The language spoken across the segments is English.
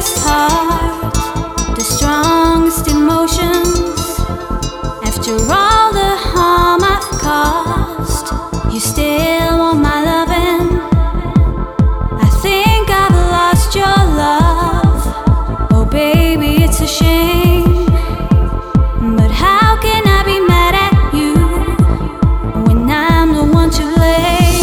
bravest heart, the strongest emotions. After all the harm I've caused, you still want my loving. I think I've lost your love. Oh baby, it's a shame, but how can I be mad at you when I'm the one to blame?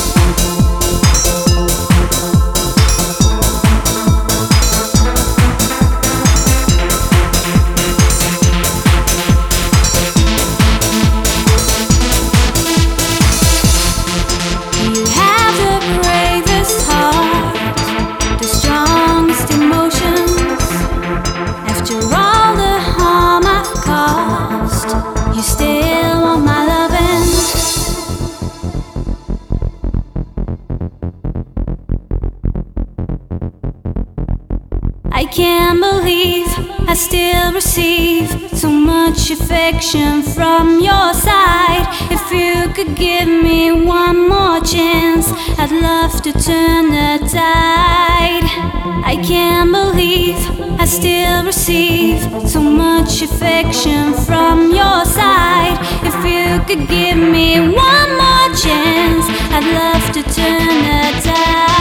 You have the bravest heart, the strongest emotions. After all the harm I've caused, you still want my loving. I can't believe I still receive so much affection from your side. If you could give me one more chance, I'd love to turn the tide. I can't believe I still receive so much affection from your side. If you could give me one more chance, I'd love to turn the tide.